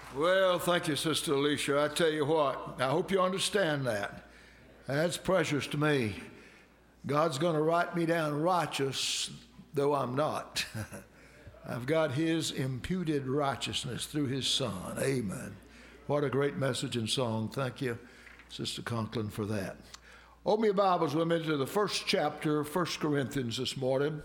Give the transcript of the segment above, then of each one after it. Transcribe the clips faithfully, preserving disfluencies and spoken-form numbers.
Well, thank you, Sister Alicia. I tell you what, I hope you understand that. That's precious to me. God's going to write me down righteous, though I'm not. I've got His imputed righteousness through His Son. Amen. What a great message and song. Thank you, Sister Conklin, for that. Open your Bibles with me to the first chapter of First Corinthians this morning.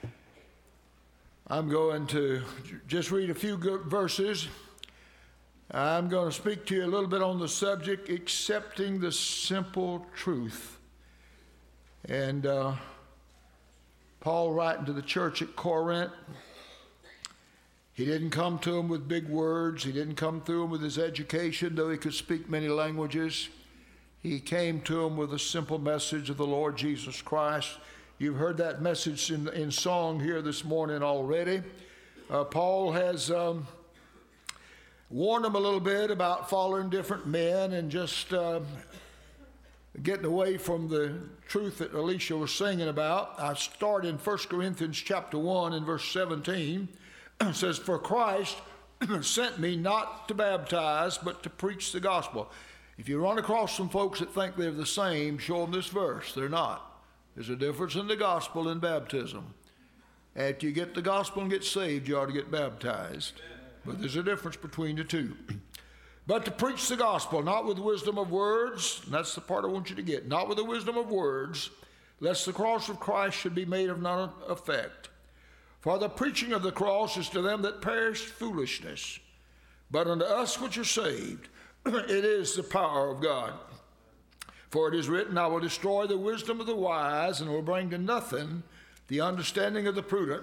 I'm going to just read a few good verses. I'm going to speak to you a little bit on the subject, accepting the simple truth. And uh, Paul writing to the church at Corinth, he didn't come to them with big words. He didn't come to them with his education, though he could speak many languages. He came to them with a simple message of the Lord Jesus Christ. You've heard that message in, in song here this morning already. Uh, Paul has um, warned them a little bit about following different men and just uh, getting away from the truth that Alicia was singing about. I start in First Corinthians chapter one and verse seventeen. It says, "For Christ sent me not to baptize, but to preach the gospel." If you run across some folks that think they're the same, show them this verse. They're not. There's a difference in the gospel and baptism. After you get the gospel and get saved, you ought to get baptized. But there's a difference between the two. "But to preach the gospel, not with wisdom of words," and that's the part I want you to get, "not with the wisdom of words, lest the cross of Christ should be made of none effect. For the preaching of the cross is to them that perish foolishness, but unto us which are saved, it is the power of God. For it is written, I will destroy the wisdom of the wise, and will bring to nothing the understanding of the prudent.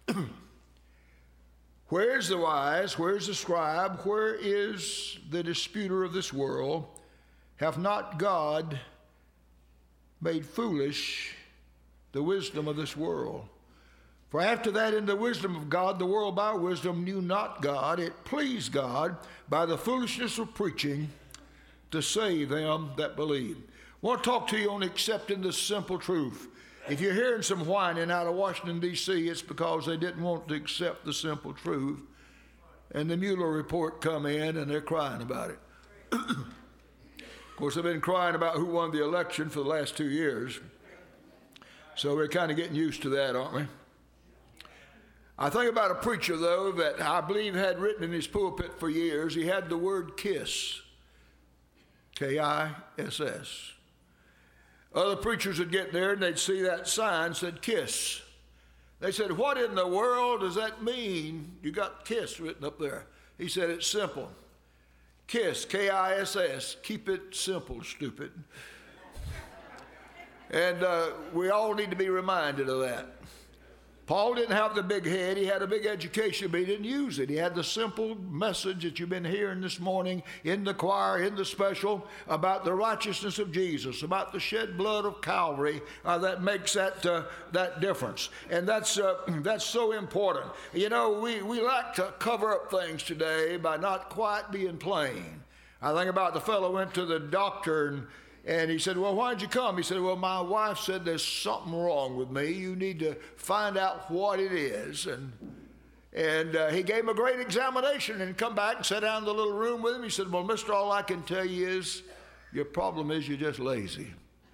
Where is the wise? Where is the scribe? Where is the disputer of this world? Hath not God made foolish the wisdom of this world? For after that, in the wisdom of God, the world by wisdom knew not God. It pleased God by the foolishness of preaching to save them that believe." I want to talk to you on accepting the simple truth. If you're hearing some whining out of Washington, D C, it's because they didn't want to accept the simple truth. And the Mueller report come in, and they're crying about it. Of course, they've been crying about who won the election for the last two years. So we're kind of getting used to that, aren't we? I think about a preacher, though, that I believe had written in his pulpit for years. He had the word KISS, K I S S. Other preachers would get there and they'd see that sign said KISS. They said, "What in the world does that mean? You got KISS written up there." He said, "It's simple. KISS, K I S S. Keep it simple, stupid." And uh, we all need to be reminded of that. Paul didn't have the big head. He had a big education, but he didn't use it. He had the simple message that you've been hearing this morning in the choir, in the special, about the righteousness of Jesus, about the shed blood of Calvary uh, that makes that uh, that difference. And that's uh, that's so important. You know, we, we like to cover up things today by not quite being plain. I think about the fellow went to the doctor and And he said, "Well, why'd you come?" He said, "Well, my wife said there's something wrong with me. You need to find out what it is." And and uh, he gave him a great examination and come back and sat down in the little room with him. He said, "Well, mister, all I can tell you is your problem is you're just lazy."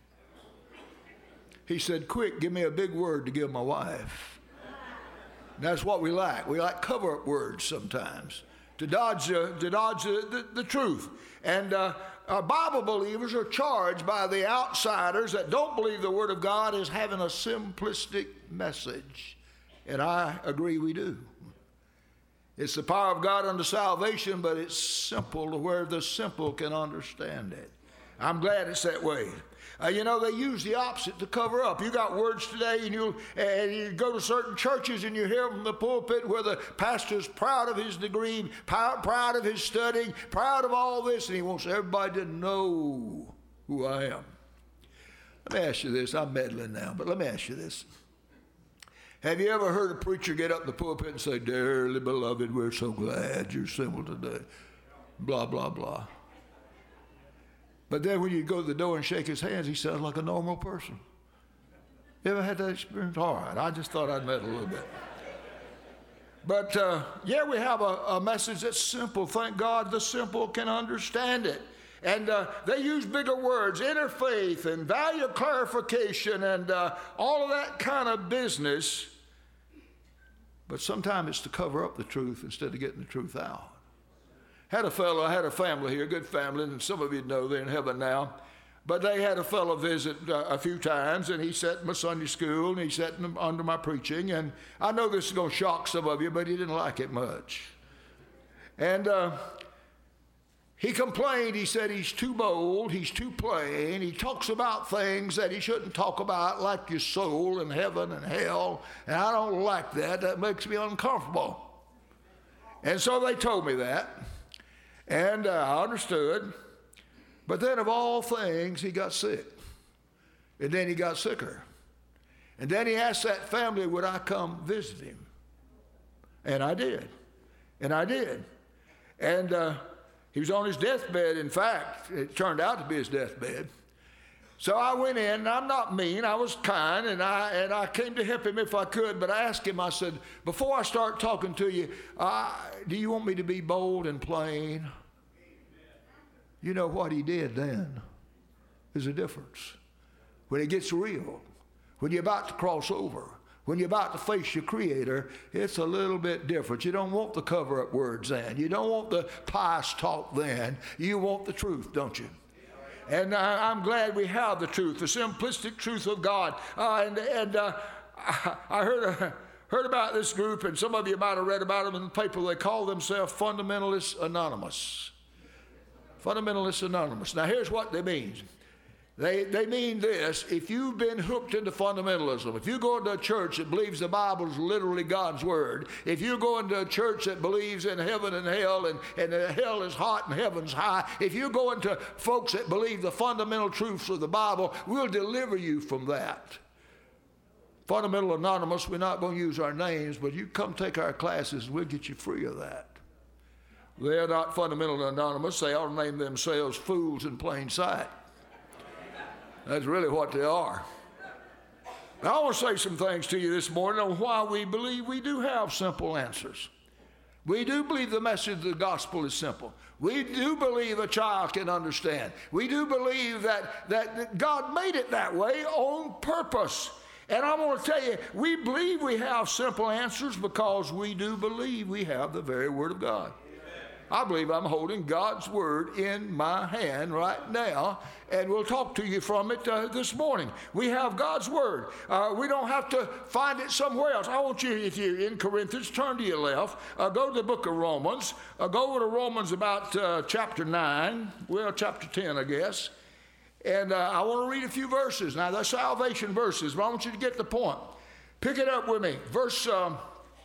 He said, "Quick, give me a big word to give my wife." And that's what we like. We like cover-up words sometimes to dodge, uh, to dodge the, the, the truth. And uh, Our Bible believers are charged by the outsiders that don't believe the Word of God as having a simplistic message. And I agree we do. It's the power of God unto salvation, but it's simple to where the simple can understand it. I'm glad it's that way. Uh, you know, they use the opposite to cover up. You got words today, and you and you go to certain churches, and you hear from the pulpit where the pastor's proud of his degree, proud, proud of his studying, proud of all this, and he wants everybody to know who I am. Let me ask you this. I'm meddling now, but let me ask you this. Have you ever heard a preacher get up in the pulpit and say, "Dearly beloved, we're so glad you're simple today," blah, blah, blah. But then when you go to the door and shake his hands, he sounds like a normal person. You ever had that experience? All right, I just thought I'd meddle a little bit. But uh, yeah, we have a, a message that's simple. Thank God the simple can understand it. And uh, they use bigger words, interfaith and value clarification and uh, all of that kind of business. But sometimes it's to cover up the truth instead of getting the truth out. Had a fellow, I had a family here, good family, and some of you know they're in heaven now. But they had a fellow visit uh, a few times, and he sat in my Sunday school, and he sat in, under my preaching. And I know this is going to shock some of you, but he didn't like it much. And uh, he complained. He said he's too bold, he's too plain. He talks about things that he shouldn't talk about, like your soul and heaven and hell. And I don't like that. That makes me uncomfortable. And so they told me that. And uh, I understood. But then of all things, he got sick. And then he got sicker. And then he asked that family, would I come visit him? And I did. And I did. And uh, he was on his deathbed. In fact, it turned out to be his deathbed. So I went in, and I'm not mean. I was kind, and I and I came to help him if I could. But I asked him, I said, before I start talking to you, uh, do you want me to be bold and plain? You know what he did then? There's a difference. When it gets real, when you're about to cross over, when you're about to face your Creator, it's a little bit different. You don't want the cover-up words then. You don't want the pious talk then. You want the truth, don't you? And uh, I'm glad we have the truth, the simplistic truth of God. Uh, and and uh, I, I heard a, heard about this group, and some of you might have read about them in the paper. They call themselves Fundamentalists Anonymous. Fundamentalists Anonymous. Now, here's what they mean. They, they mean this: if you've been hooked into fundamentalism, if you go into a church that believes the Bible is literally God's Word, if you go into a church that believes in heaven and hell, and, and hell is hot and heaven's high, if you go into folks that believe the fundamental truths of the Bible, we'll deliver you from that. Fundamental Anonymous, we're not going to use our names, but you come take our classes and we'll get you free of that. They're not Fundamental Anonymous. They ought to name themselves Fools in Plain Sight. That's really what they are. Now, I want to say some things to you this morning on why we believe we do have simple answers. We do believe the message of the gospel is simple. We do believe a child can understand. We do believe that, that, that God made it that way on purpose. And I want to tell you, we believe we have simple answers because we do believe we have the very Word of God. I believe I'm holding God's Word in my hand right now, and we'll talk to you from it uh, this morning. We have God's Word. Uh, we don't have to find it somewhere else. I want you, if you're in Corinthians, turn to your left, uh, go to the book of Romans, uh, go over to Romans about uh, chapter nine, well, chapter ten, I guess, and uh, I want to read a few verses. Now, they're salvation verses, but I want you to get the point. Pick it up with me. Verse um,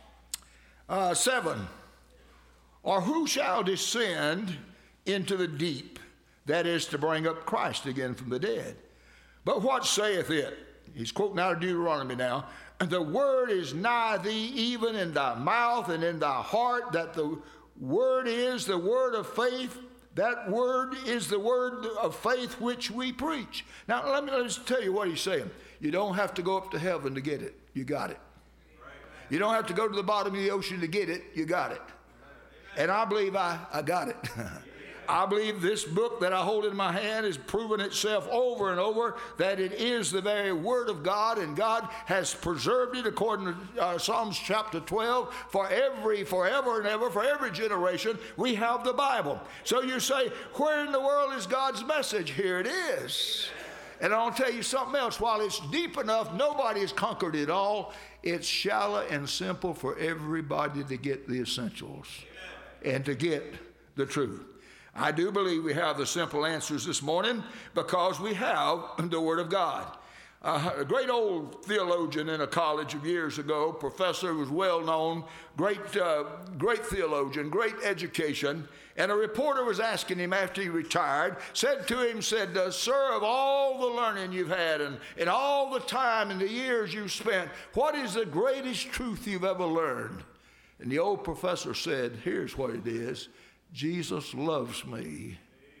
uh, seven. Or who shall descend into the deep? That is to bring up Christ again from the dead. But what saith it? He's quoting out of Deuteronomy now. The word is nigh thee, even in thy mouth and in thy heart, that the word is the word of faith. That word is the word of faith which we preach. Now, let me just tell you what he's saying. You don't have to go up to heaven to get it. You got it. You don't have to go to the bottom of the ocean to get it. You got it. And I believe I, I got it. I believe this book that I hold in my hand has proven itself over and over that it is the very Word of God, and God has preserved it according to uh, Psalms chapter twelve. For every, forever and ever, for every generation, we have the Bible. So you say, where in the world is God's message? Here it is. And I'll tell you something else. While it's deep enough, nobody has conquered it all. It's shallow and simple for everybody to get the essentials and to get the truth. I do believe we have the simple answers this morning because we have the Word of God. Uh, a great old theologian in a college of years ago, professor who was well known, great, uh, great theologian, great education, and a reporter was asking him after he retired, said to him, said, uh, sir, of all the learning you've had and, and all the time and the years you've spent, what is the greatest truth you've ever learned? And the old professor said, here's what it is. Jesus loves me.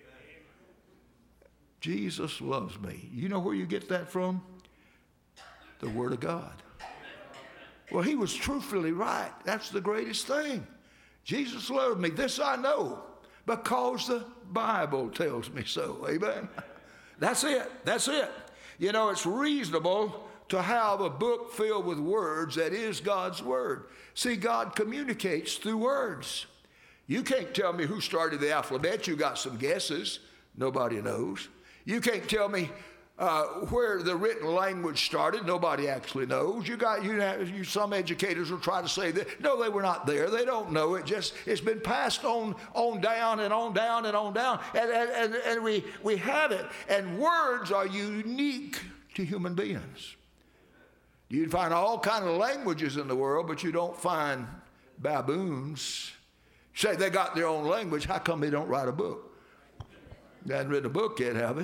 Jesus loves me. You know where you get that from? The Word of God. Well, he was truthfully right. That's the greatest thing. Jesus loved me. This I know because the Bible tells me so. Amen. That's it. That's it. You know, it's reasonable to have a book filled with words that is God's word. See, God communicates through words. You can't tell me who started the alphabet. You got some guesses. Nobody knows. You can't tell me uh, where the written language started. Nobody actually knows. You got you, have, you. Some educators will try to say that no, they were not there. They don't know. It just it's been passed on on down and on down and on down, and and and, and we we have it. And words are unique to human beings. You find all kinds of languages in the world, but you don't find baboons. Say they got their own language. How come they don't write a book? They haven't written a book yet, have they?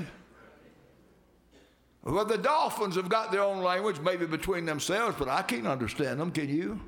Well, the dolphins have got their own language, maybe between themselves, but I can't understand them. Can you?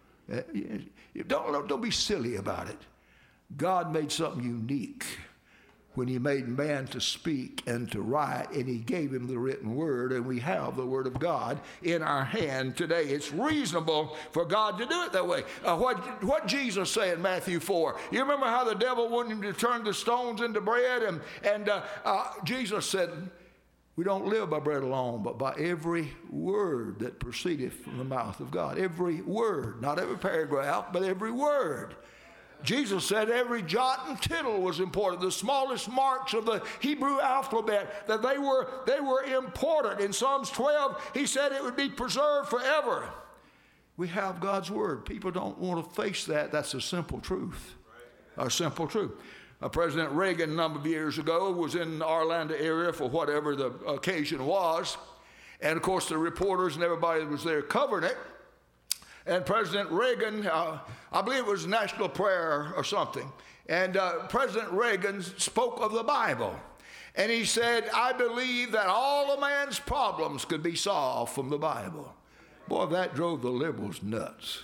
Don't, don't be silly about it. God made something unique when he made man to speak and to write, and he gave him the written word, and we have the word of God in our hand today. It's reasonable for God to do it that way. Uh, what, what Jesus said in Matthew four, you remember how the devil wanted him to turn the stones into bread? And, and uh, uh, Jesus said, we don't live by bread alone, but by every word that proceedeth from the mouth of God. Every word, not every paragraph, but every word. Jesus said every jot and tittle was important. The smallest marks of the Hebrew alphabet, that they were, they were important. In Psalms twelve, he said it would be preserved forever. We have God's word. People don't want to face that. That's a simple truth. A simple truth. Uh, President Reagan, a number of years ago, was in the Orlando area for whatever the occasion was. And, of course, the reporters and everybody that was there covering it. And President Reagan, uh, I believe it was national prayer or something, and uh, President Reagan spoke of the Bible. And he said, I believe that all a man's problems could be solved from the Bible. Boy, that drove the liberals nuts.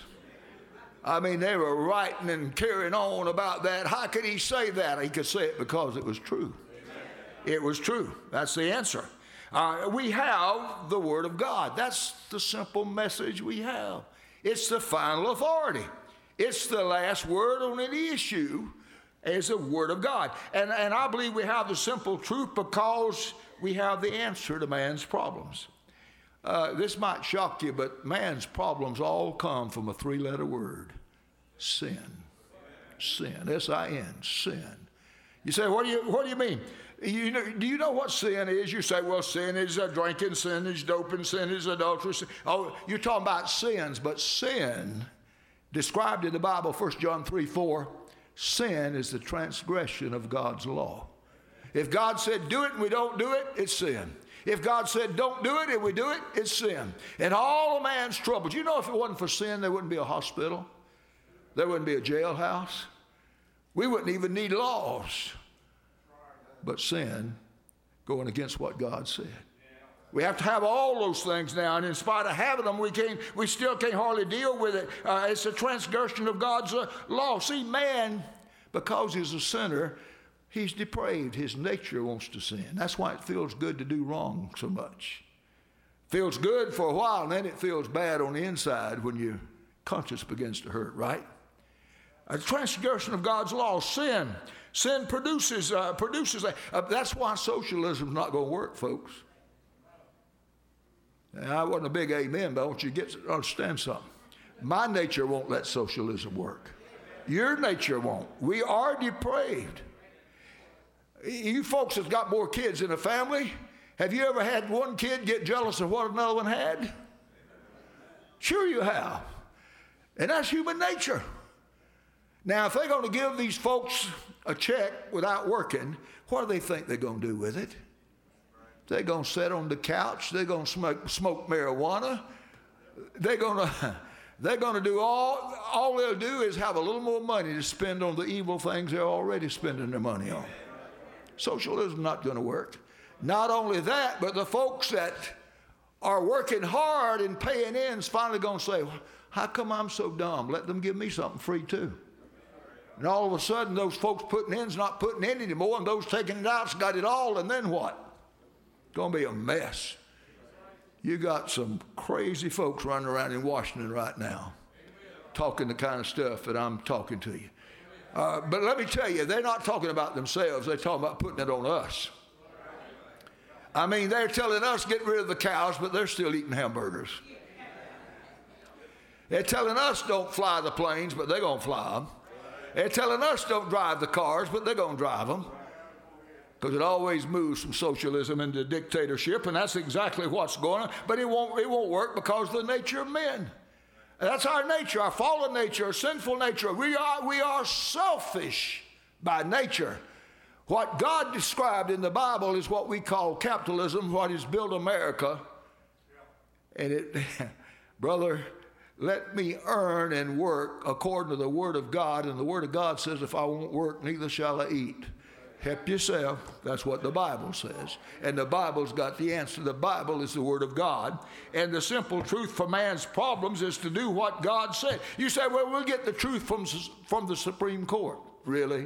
I mean, they were writing and carrying on about that. How could he say that? He could say it because it was true. It was true. That's the answer. Uh, we have the Word of God. That's the simple message we have. It's the final authority. It's the last word on any issue is the Word of God. And, and I believe we have the simple truth because we have the answer to man's problems. Uh, this might shock you, but man's problems all come from a three-letter word, sin. Sin, S I N, sin. You say, what do you, what do you mean? You know, do you know what sin is? You say, well, sin is uh, drinking, sin is doping, sin is adultery. Sin. Oh, you're talking about sins, but sin, described in the Bible, First John three four, sin is the transgression of God's law. If God said do it and we don't do it, it's sin. If God said don't do it and we do it, it's sin. And all of man's troubles. You know, if it wasn't for sin, there wouldn't be a hospital. There wouldn't be a jailhouse. We wouldn't even need laws. But sin, going against what God said. We have to have all those things now, and in spite of having them, we can't, we still can't hardly deal with it. Uh, it's a transgression of God's uh, law. See, man, because he's a sinner, he's depraved. His nature wants to sin. That's why it feels good to do wrong so much. Feels good for a while, and then it feels bad on the inside when your conscience begins to hurt, right? A transgression of God's law, sin. Sin produces, uh, produces a, uh, that's why socialism is not going to work, folks. Now, I wasn't a big amen, but I want you to get to understand something. My nature won't let socialism work. Your nature won't. We are depraved. You folks have got more kids in a family. Have you ever had one kid get jealous of what another one had? Sure you have. And that's human nature. Now, if they're going to give these folks a check without working, what do they think they're going to do with it? They're going to sit on the couch. They're going to smoke, smoke marijuana. They're going to, they're going to do all, all they'll do is have a little more money to spend on the evil things they're already spending their money on. Socialism not going to work. Not only that, but the folks that are working hard and paying in is finally going to say, how come I'm so dumb? Let them give me something free too. And all of a sudden, those folks putting in's not putting in anymore, and those taking it out's got it all, and then what? It's going to be a mess. You got some crazy folks running around in Washington right now talking the kind of stuff that I'm talking to you. Uh, but let me tell you, they're not talking about themselves. They're talking about putting it on us. I mean, they're telling us get rid of the cows, but they're still eating hamburgers. They're telling us don't fly the planes, but they're going to fly them. They're telling us don't drive the cars, but they're going to drive them. Because it always moves from socialism into dictatorship, and that's exactly what's going on. But it won't, it won't work because of the nature of men. And that's our nature, our fallen nature, our sinful nature. We are, we are selfish by nature. What God described in the Bible is what we call capitalism, what has built America. And it, brother, let me earn and work according to the Word of God. And the Word of God says, if I won't work, neither shall I eat. Help yourself. That's what the Bible says. And the Bible's got the answer. The Bible is the Word of God. And the simple truth for man's problems is to do what God said. You say, well, we'll get the truth from, from the Supreme Court. Really?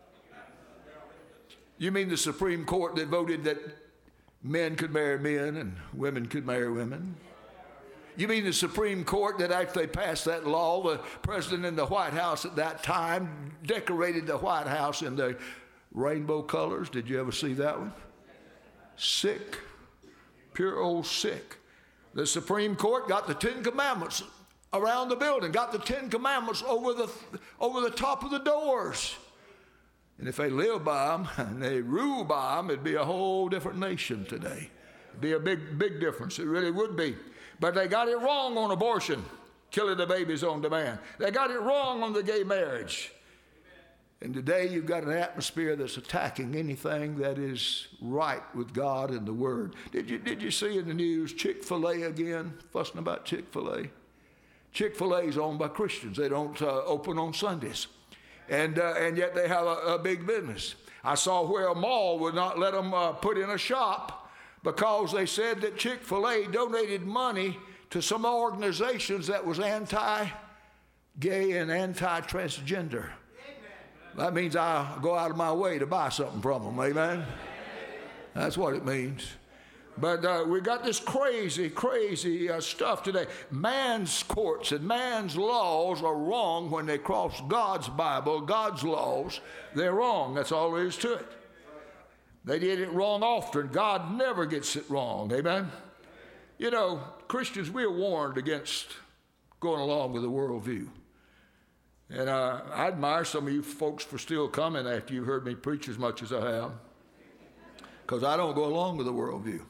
You mean the Supreme Court that voted that men could marry men and women could marry women? You mean the Supreme Court that after they passed that law, the president in the White House at that time decorated the White House in the rainbow colors? Did you ever see that one? Sick. Pure old sick. The Supreme Court got the Ten Commandments around the building, got the Ten Commandments over the, over the top of the doors. And if they live by them and they rule by them, it'd be a whole different nation today. It'd be a big, big difference. It really would be. But they got it wrong on abortion, killing the babies on demand. They got it wrong on the gay marriage. And today you've got an atmosphere that's attacking anything that is right with God and the Word. Did you, did you see in the news Chick-fil-A again, fussing about Chick-fil-A? Chick-fil-A is owned by Christians. They don't uh, open on Sundays. And, uh, and yet they have a, a big business. I saw where a mall would not let them uh, put in a shop because they said that Chick-fil-A donated money to some organizations that was anti-gay and anti-transgender. That means I go out of my way to buy something from them, amen? That's what it means. But uh, we got this crazy, crazy uh, stuff today. Man's courts and man's laws are wrong when they cross God's Bible, God's laws. They're wrong. That's all there is to it. They did it wrong often. God never gets it wrong, amen? You know, Christians, we are warned against going along with the worldview. And uh, I admire some of you folks for still coming after you've heard me preach as much as I have, because I don't go along with the worldview.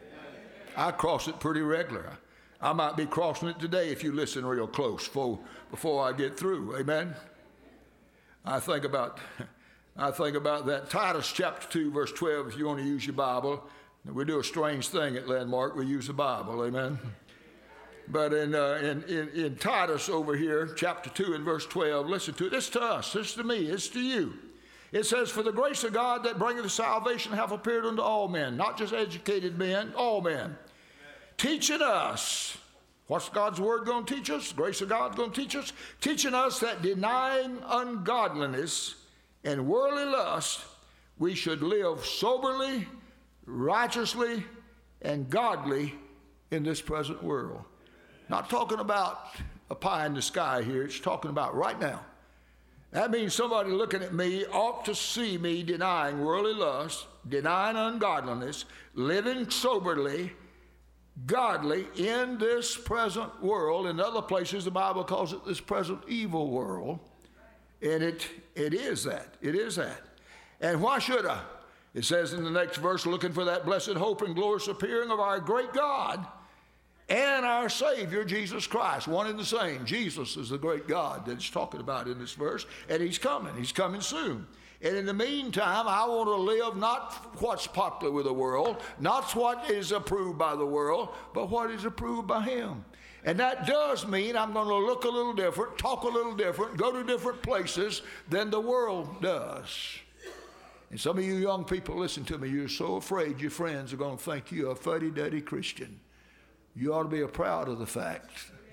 I cross it pretty regular. I might be crossing it today if you listen real close before, before I get through. Amen? I think about, I think about that Titus chapter two, verse twelve, if you want to use your Bible. We do a strange thing at Landmark. We use the Bible. Amen? But in, uh, in, in, in Titus over here, chapter two and verse twelve, listen to it. It's to us. It's to me. It's to you. It says, for the grace of God that bringeth salvation hath appeared unto all men, not just educated men, all men. Teaching us, what's God's word going to teach us? The grace of God going to teach us? Teaching us that denying ungodliness and worldly lust, we should live soberly, righteously, and godly in this present world. Not talking about a pie in the sky here. It's talking about right now. That means somebody looking at me ought to see me denying worldly lust, denying ungodliness, living soberly, godly in this present world. In other places, the Bible calls it this present evil world. And it, it is that. It is that. And why should I? It says in the next verse, looking for that blessed hope and glorious appearing of our great God and our Savior, Jesus Christ. One and the same. Jesus is the great God that it's talking about in this verse. And He's coming. He's coming soon. And in the meantime, I want to live not what's popular with the world, not what is approved by the world, but what is approved by Him. And that does mean I'm going to look a little different, talk a little different, go to different places than the world does. And some of you young people, listen to me, you're so afraid your friends are going to think you're a fuddy-duddy Christian. You ought to be proud of the fact.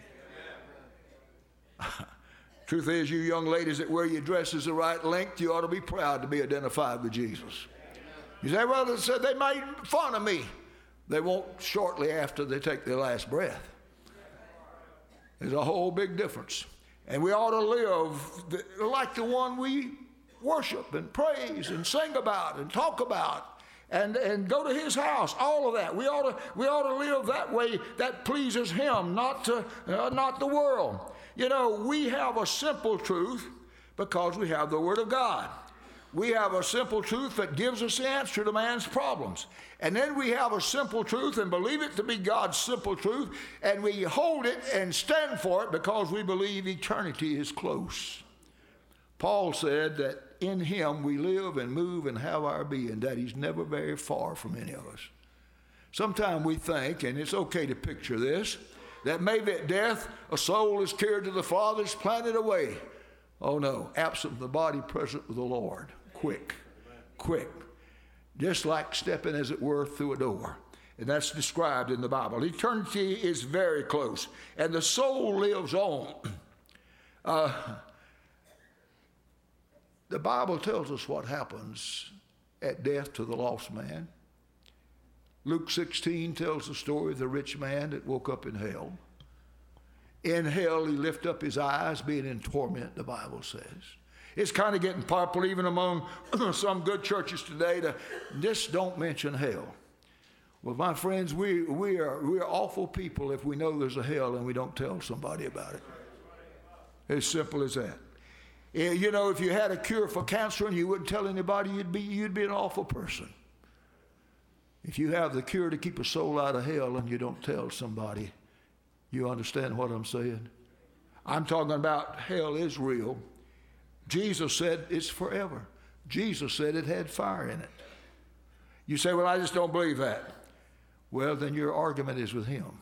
Truth is, you young ladies that wear your dresses the right length, you ought to be proud to be identified with Jesus. You say, well, they made fun of me. They won't shortly after they take their last breath. There's a whole big difference. And we ought to live the, like the one we worship and praise and sing about and talk about and, and go to his house, all of that. We ought to, we ought to live that way that pleases him, not, to, uh, not the world. You know, we have a simple truth because we have the Word of God. We have a simple truth that gives us the answer to man's problems. And then we have a simple truth and believe it to be God's simple truth, and we hold it and stand for it because we believe eternity is close. Paul said that in him we live and move and have our being, that he's never very far from any of us. Sometimes we think, and it's okay to picture this, that maybe at death a soul is carried to the Father's planted away. Oh no, absent from the body, present with the Lord. Quick, quick. Just like stepping, as it were, through a door. And that's described in the Bible. Eternity is very close. And the soul lives on. Uh, the Bible tells us what happens at death to the lost man. Luke sixteen tells the story of the rich man that woke up in hell. In hell, he lifted up his eyes, being in torment, the Bible says. It's kind of getting popular even among some good churches today to just don't mention hell. Well, my friends, we, we, are, we are awful people if we know there's a hell and we don't tell somebody about it. As simple as that. You know, if you had a cure for cancer and you wouldn't tell anybody, you'd be, you'd be an awful person. If you have the cure to keep a soul out of hell and you don't tell somebody, you understand what I'm saying? I'm talking about hell is real. Jesus said it's forever. Jesus said it had fire in it. You say, well, I just don't believe that. Well, then your argument is with him.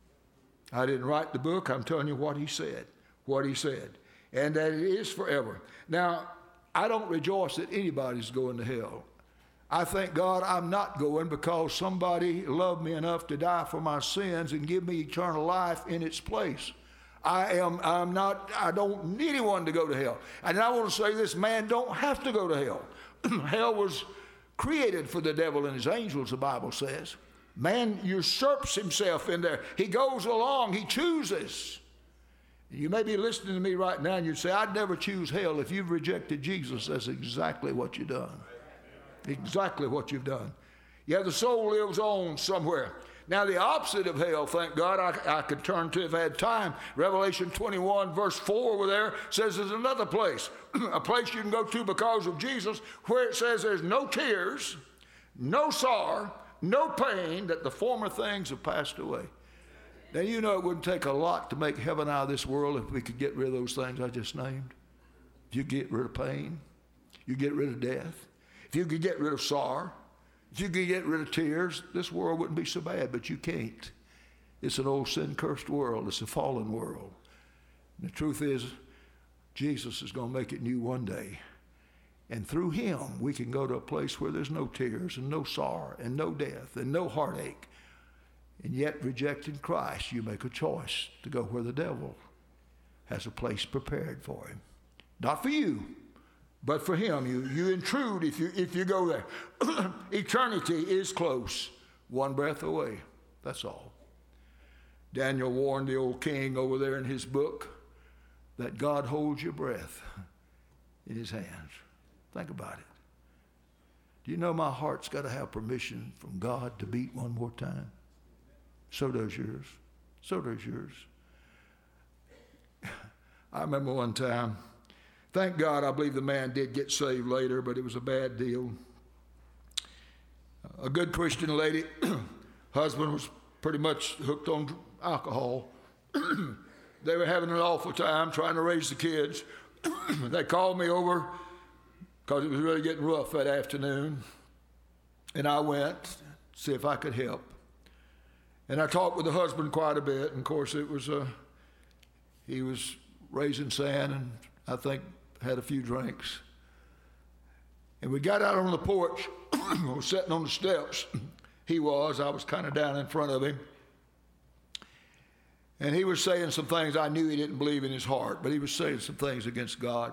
I didn't write the book. I'm telling you what he said, what he said, and that it is forever. Now, I don't rejoice that anybody's going to hell. I thank God I'm not going because somebody loved me enough to die for my sins and give me eternal life in its place. I am, I'm not, I don't need anyone to go to hell. And I want to say this, man don't have to go to hell. Hell was created for the devil and his angels, the Bible says. Man usurps himself in there. He goes along, he chooses. You may be listening to me right now and you'd say, I'd never choose hell. If you've rejected Jesus, that's exactly what you've done. Exactly what you've done. Yeah, the soul lives on somewhere. Now, the opposite of hell, thank God, I, I could turn to if I had time. Revelation twenty-one, verse four over there says there's another place, a place you can go to because of Jesus, where it says there's no tears, no sorrow, no pain, that the former things have passed away. Now, you know it wouldn't take a lot to make heaven out of this world if we could get rid of those things I just named. If you get rid of pain, you get rid of death. If you could get rid of sorrow, if you could get rid of tears, this world wouldn't be so bad, but you can't. It's an old sin-cursed world. It's a fallen world. And the truth is, Jesus is going to make it new one day. And through him, we can go to a place where there's no tears and no sorrow and no death and no heartache. And yet, rejecting Christ, you make a choice to go where the devil has a place prepared for him. Not for you, but for him. You, you intrude if you, if you go there. Eternity is close, one breath away. That's all. Daniel warned the old king over there in his book that God holds your breath in his hands. Think about it. Do you know my heart's got to have permission from God to beat one more time? So does yours. So does yours. I remember one time, thank God, I believe the man did get saved later, but it was a bad deal. A good Christian lady, husband was pretty much hooked on alcohol. They were having an awful time trying to raise the kids. They called me over because it was really getting rough that afternoon. And I went to see if I could help. And I talked with the husband quite a bit. And of course, it was uh, he was raising sand and I think had a few drinks. And we got out on the porch. I was sitting on the steps. He was. I was kind of down in front of him. And he was saying some things I knew he didn't believe in his heart, but he was saying some things against God.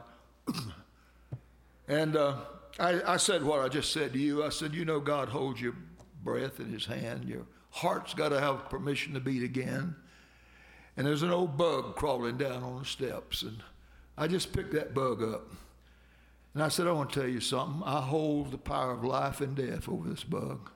And uh, I, I said what I just said to you. I said, you know, God holds your breath in his hand, your Heart's got to have permission to beat again. And there's an old bug crawling down on the steps. And I just picked that bug up. And I said, I want to tell you something. I hold the power of life and death over this bug.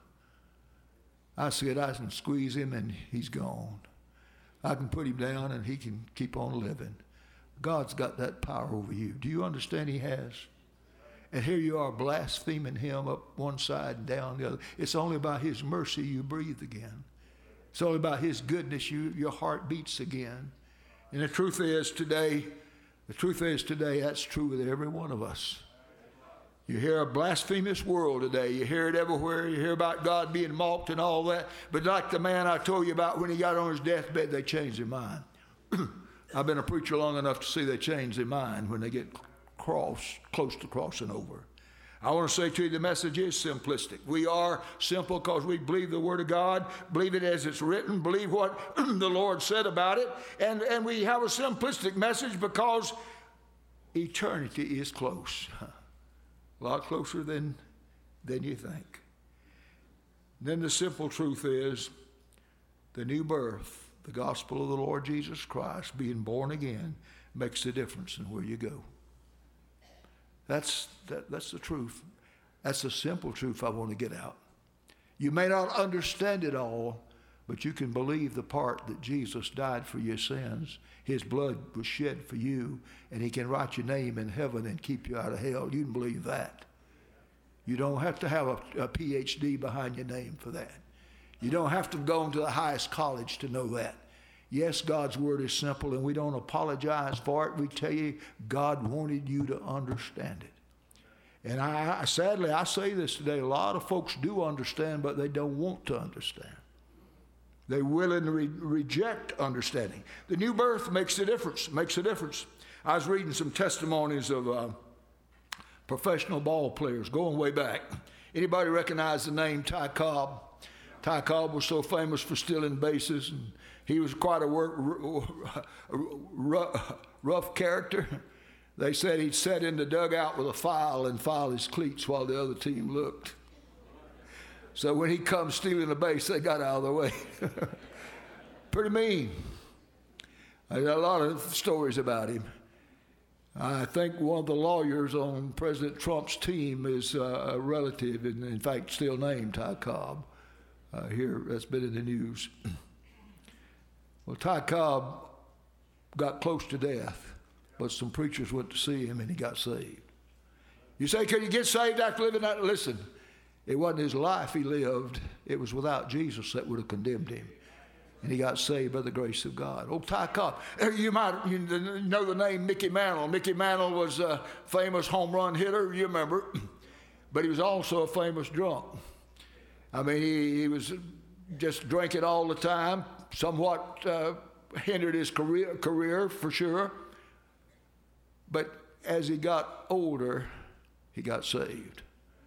I said, I can squeeze him and he's gone. I can put him down and he can keep on living. God's got that power over you. Do you understand he has? And here you are blaspheming him up one side and down the other. It's only by his mercy you breathe again. It's only by his goodness you, your heart beats again. And the truth is today, the truth is today, that's true with every one of us. You hear a blasphemous world today. You hear it everywhere. You hear about God being mocked and all that. But like the man I told you about, when he got on his deathbed, they changed their mind. I've been a preacher long enough to see they change their mind when they get cross, close to crossing over. I want to say to you, the message is simplistic. We are simple because we believe the Word of God, believe it as it's written, believe what the Lord said about it, and, and we have a simplistic message because eternity is close. A lot closer than, than you think. Then the simple truth is the new birth, the gospel of the Lord Jesus Christ, being born again, makes a difference in where you go. That's, that, that's the truth. That's the simple truth I want to get out. You may not understand it all, but you can believe the part that Jesus died for your sins. His blood was shed for you, and he can write your name in heaven and keep you out of hell. You can believe that. You don't have to have a, a P H D behind your name for that. You don't have to go to the highest college to know that. Yes, God's word is simple, and we don't apologize for it. We tell you God wanted you to understand it. And I, I sadly, I say this today, a lot of folks do understand, but they don't want to understand. They willingly re- reject understanding. The new birth makes a difference, makes a difference. I was reading some testimonies of uh, professional ball players going way back. Anybody recognize the name Ty Cobb? Ty Cobb was so famous for stealing bases, and he was quite a work, rough, rough character. They said he'd sit in the dugout with a file and file his cleats while the other team looked. So when he comes stealing a base, they got out of the way. Pretty mean. I got a lot of stories about him. I think one of the lawyers on President Trump's team is uh, a relative, and in fact still named Ty Cobb. Uh, here, that's been in the news. Well, Ty Cobb got close to death, but some preachers went to see him and he got saved. You say, can you get saved after living that? Listen, it wasn't his life he lived. It was without Jesus that would have condemned him. And he got saved by the grace of God. Oh, Ty Cobb. You might you know the name Mickey Mantle. Mickey Mantle was a famous home run hitter, you remember. But he was also a famous drunk. I mean, he, he was just drinking all the time, somewhat uh, hindered his career, career for sure. But as he got older, he got saved.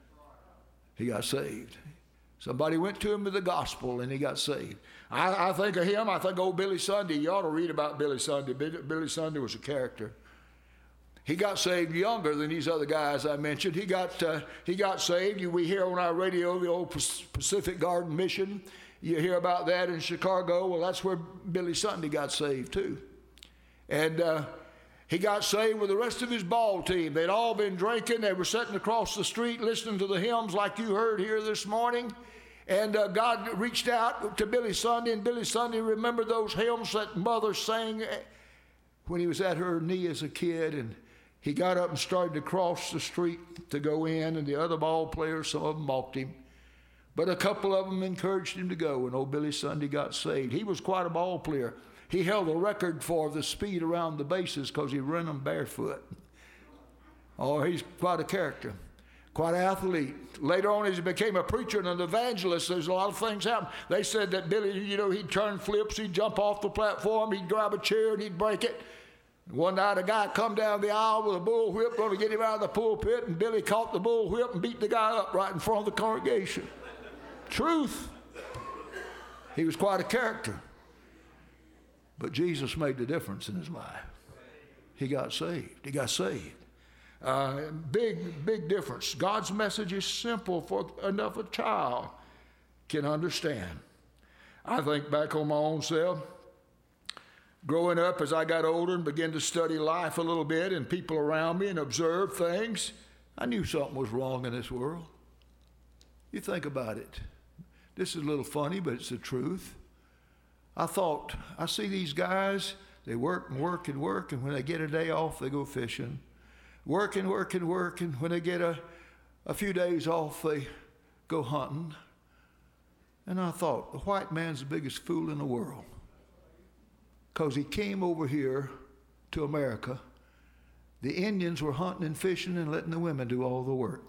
He got saved. Somebody went to him with the gospel and he got saved. I, I think of him, I think of old Billy Sunday. You ought to read about Billy Sunday. Billy Sunday was a character. He got saved younger than these other guys I mentioned. He got uh, he got saved. You, we hear on our radio the old Pacific Garden Mission. You hear about that in Chicago. Well, that's where Billy Sunday got saved too. And uh, he got saved with the rest of his ball team. They'd all been drinking. They were sitting across the street listening to the hymns like you heard here this morning. And uh, God reached out to Billy Sunday, and Billy Sunday remembered those hymns that mother sang when he was at her knee as a kid. And he got up and started to cross the street to go in, and the other ball players, some of them mocked him. But a couple of them encouraged him to go, and old Billy Sunday got saved. He was quite a ball player. He held the record for the speed around the bases because he ran them barefoot. Oh, he's quite a character, quite an athlete. Later on, as he became a preacher and an evangelist, there's a lot of things happen. They said that Billy, you know, he'd turn flips, he'd jump off the platform, he'd grab a chair and he'd break it. One night a guy come down the aisle with a bullwhip going to get him out of the pulpit, and Billy caught the bullwhip and beat the guy up right in front of the congregation. Truth. He was quite a character. But Jesus made the difference in his life. He got saved. He got saved. Uh, big, big difference. God's message is simple for enough a child can understand. I think back on my own self. Growing up, as I got older and began to study life a little bit and people around me and observe things, I knew something was wrong in this world. You think about it. This is a little funny, but it's the truth. I thought, I see these guys, they work and work and work, and when they get a day off, they go fishing. Work and work and work, and when they get a, a few days off, they go hunting. And I thought, the white man's the biggest fool in the world. Because he came over here to America. The Indians were hunting and fishing and letting the women do all the work.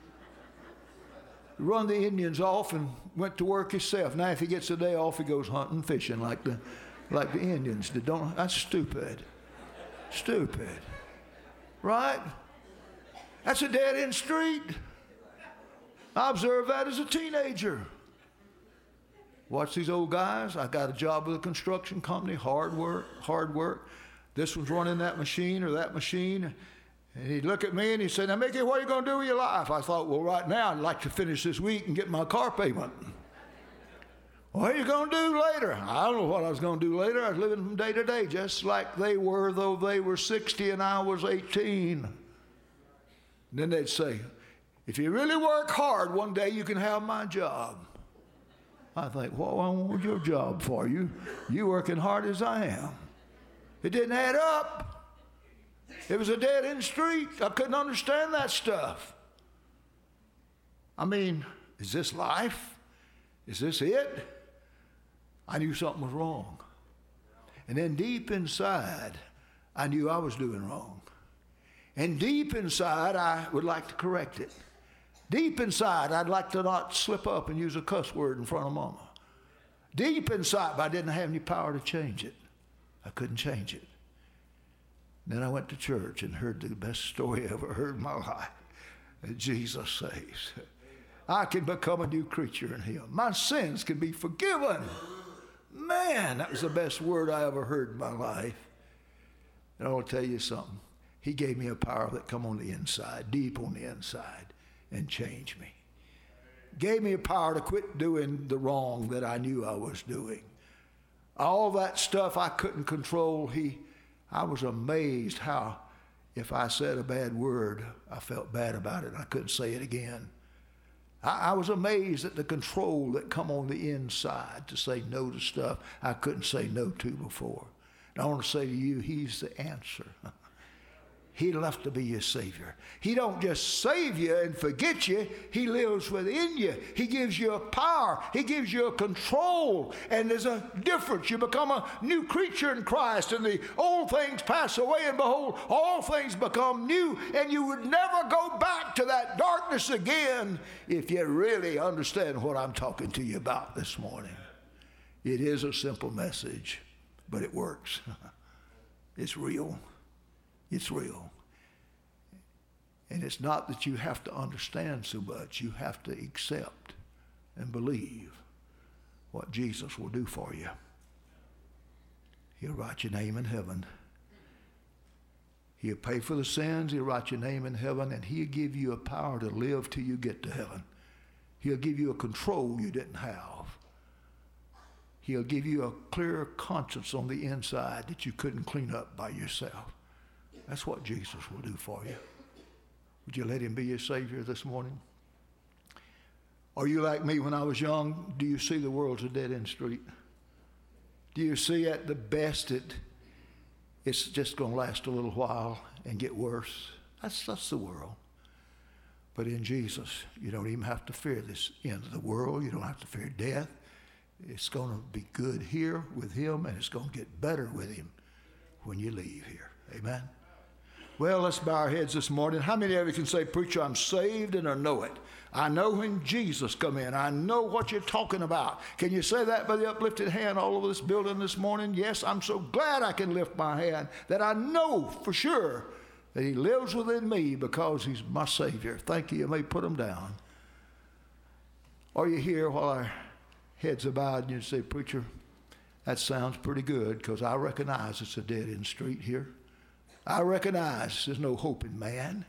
Run the Indians off and went to work himself. Now if he gets a day off, he goes hunting and fishing like the, like the Indians did. Don't, that's stupid. Stupid. Right? That's a dead-end street. I observed that as a teenager. Watch these old guys. I got a job with a construction company, hard work, hard work. This one's running that machine or that machine. And he'd look at me and he'd say, now, Mickey, what are you going to do with your life? I thought, well, right now, I'd like to finish this week and get my car payment. What are you going to do later? I don't know what I was going to do later. I was living from day to day, just like they were, though they were sixty and I was eighteen. And then they'd say, if you really work hard, one day you can have my job. I think, what I want your job for? You, you working hard as I am. It didn't add up. It was a dead-end street. I couldn't understand that stuff. I mean, is this life? Is this it? I knew something was wrong. And then deep inside, I knew I was doing wrong. And deep inside, I would like to correct it. Deep inside, I'd like to not slip up and use a cuss word in front of Mama. Deep inside, but I didn't have any power to change it. I couldn't change it. Then I went to church and heard the best story I ever heard in my life. That Jesus saves. I can become a new creature in him. My sins can be forgiven. Man, that was the best word I ever heard in my life. And I want to tell you something. He gave me a power that come on the inside, deep on the inside, and changed me. Gave me a power to quit doing the wrong that I knew I was doing. All that stuff I couldn't control, he, I was amazed how if I said a bad word, I felt bad about it and I couldn't say it again. I, I was amazed at the control that come on the inside to say no to stuff I couldn't say no to before. And I want to say to you, he's the answer. He left to be your Savior. He don't just save you and forget you. He lives within you. He gives you a power. He gives you a control. And there's a difference. You become a new creature in Christ, and the old things pass away, and behold, all things become new. And you would never go back to that darkness again if you really understand what I'm talking to you about this morning. It is a simple message, but it works. It's real. It's real. And it's not that you have to understand so much. You have to accept and believe what Jesus will do for you. He'll write your name in heaven. He'll pay for the sins. He'll write your name in heaven. And he'll give you a power to live till you get to heaven. He'll give you a control you didn't have. He'll give you a clear conscience on the inside that you couldn't clean up by yourself. That's what Jesus will do for you. Would you let him be your Savior this morning? Are you like me when I was young? Do you see the world's a dead-end street? Do you see at the best it, it's just going to last a little while and get worse? That's, that's the world. But in Jesus, you don't even have to fear this end of the world. You don't have to fear death. It's going to be good here with him, and it's going to get better with him when you leave here. Amen? Well, let's bow our heads this morning. How many of you can say, preacher, I'm saved and I know it? I know when Jesus come in. I know what you're talking about. Can you say that by the uplifted hand all over this building this morning? Yes, I'm so glad I can lift my hand that I know for sure that he lives within me because he's my Savior. Thank you. You may put them down. Are you here while our heads are bowed and you say, preacher, that sounds pretty good because I recognize it's a dead-end street here. I recognize there's no hope in man.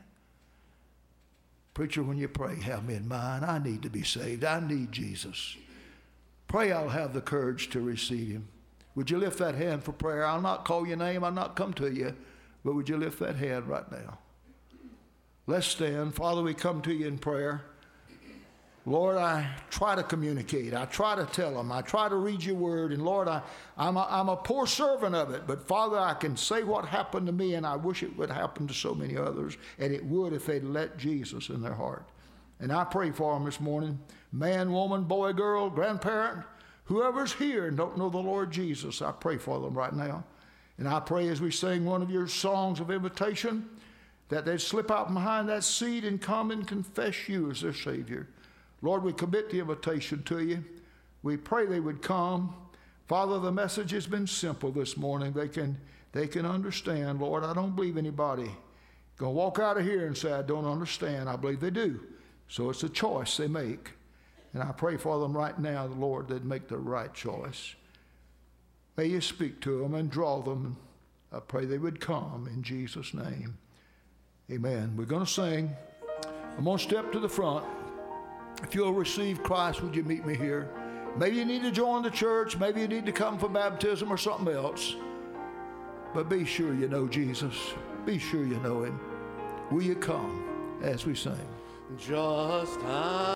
Preacher, when you pray, have me in mind. I need to be saved. I need Jesus. pray I'll have the courage to receive him. Would you lift that hand for prayer? I'll not call your name. I'll not come to you. But would you lift that hand right now? Let's stand. Father, we come to you in prayer. Lord, I try to communicate. I try to tell them. I try to read your word. And Lord, I, I'm, a, I'm a poor servant of it. But Father, I can say what happened to me, and I wish it would happen to so many others. And it would if they'd let Jesus in their heart. And I pray for them this morning. Man, woman, boy, girl, grandparent, whoever's here and don't know the Lord Jesus, I pray for them right now. And I pray as we sing one of your songs of invitation that they'd slip out behind that seat and come and confess you as their Savior. Lord, we commit the invitation to you. We pray they would come. Father, the message has been simple this morning. They can, they can understand. Lord, I don't believe anybody going to walk out of here and say, I don't understand. I believe they do. So it's a choice they make. And I pray for them right now, the Lord, they'd make the right choice. May you speak to them and draw them. I pray they would come in Jesus' name. Amen. We're going to sing. I'm going to step to the front. If you'll receive Christ, would you meet me here? Maybe you need to join the church. Maybe you need to come for baptism or something else. But be sure you know Jesus. Be sure you know him. Will you come as we sing? Just how